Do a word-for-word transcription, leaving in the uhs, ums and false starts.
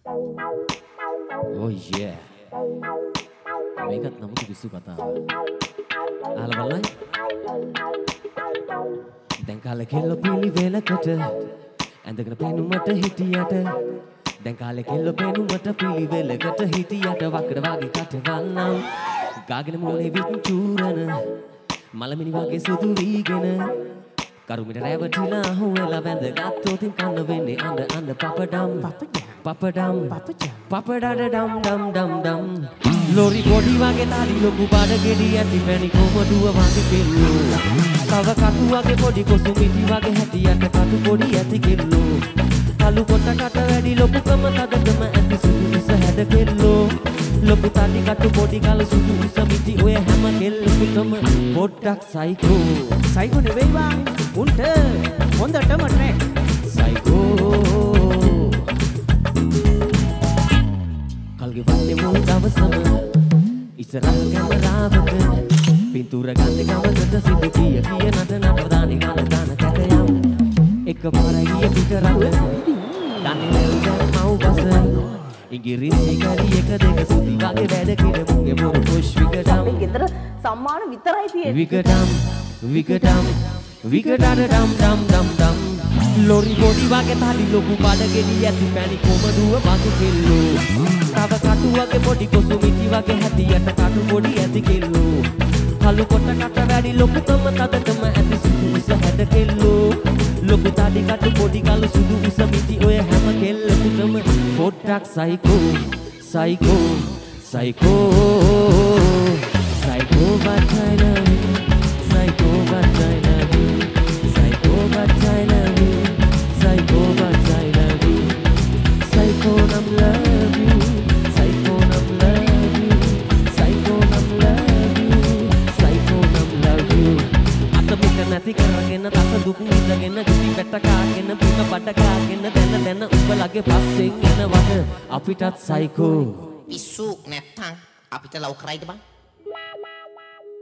Oh yeah. මේකත් නමුත් විසු කතාව. අහලා බලන්න. දැන් කාලේ කෙල්ල පිළිවෙලකට ඇඳගෙන පෙනුමට හිටියට දැන් කාලේ කෙල්ල පෙනුමට පිළිවෙලකට හිටියට වකඩ වගේ කටවන්නම් ගාගෙන මුලේ විචූරන මලමිනි වගේ සුදු වීගෙන කරුමිට රැවටිලා හුවෙලා වැඳ ගත්තොත් කන්න වෙන්නේ අඬ අඬ පපඩම් පපඩම් පපඩඩ ඩම් ඩම් ඩම් ඩම් ලෝරි බොඩි වගේ තාලි ලොකු බඩ ගෙඩි ඇති පැණි කොමඩුව වගේ කෙල්ලෝ තව කටු වගේ පොඩි කොසු මිටි වගේ හැටියට කටු පොඩි ඇති කෙල්ලෝ කලු කොට කට වැඩි ලොකුකම තදකම ඇති සුදු ඉස හැඩ කෙල්ලෝ ලොකු තඩි කටු පොඩි කලු සුදු ඉස මිටි ඔය හැම කෙල්ලෙකුටම පොඩ්ඩක් සයිකෝ සයිකෝ නෙවෙයි බං උන්ට හොඳටම ට්‍රැක් සයිකෝ කල්ගේ වන්නේ මුල් දවසම ඉස්සරහ කැමරාවට පින්තූර ගන්න ගමකට සිටු කිය කිය නට නට දානි ගන්න දාන කැටයම් එක පාරයි පිට රට දන්නේ නැල්ද මව් බස ඉංග්‍රීසි කරි එක දෙක සුදි වගේ වැඩ කිර මුගේ මොර පුෂ් විකටම් ගෙදර සම්මාන විතරයි තියෙන්නේ විකටම් විකටම් විකටඩ ඩම් ඩම් ඩම් ඩම් ලෝරි බොඩි වගේ තාලි ලොකු බඩ ගෙඩි ඇති පැණි කොමඩුව වගේ කෙල්ලෝ තව කටු වගේ පොඩි කොසු මිටි වගේ හැටියට කටු පොඩි ඇති කෙල්ලෝ කලු කොට කට වැඩි ලොකුකම තදකම ඇති සුදු ඉස හැඩ කෙල්ලෝ ලොකු තඩි කටු පොඩි කලු සුදු ඉස මිටි ඔය හැම කෙල්ලෙකුටම පොඩ්ඩක් psycho psycho psycho psycho but I love you Psycho but I love you Psycho but I love you Psycho but I love you Psycho nam love you Psycho nam love you Psycho nam love you Psycho nam love you අත පිට නැති කරගෙන තස දුක් විඳගෙන කිසි පැට කාගෙන පුත බඩ කාගෙන දැන දැන උඹලගේ පස්සෙන් එනවද අපිටත් සයිකෝ පිස්සු නැත්තම් අපිට ලව් කරයිද බං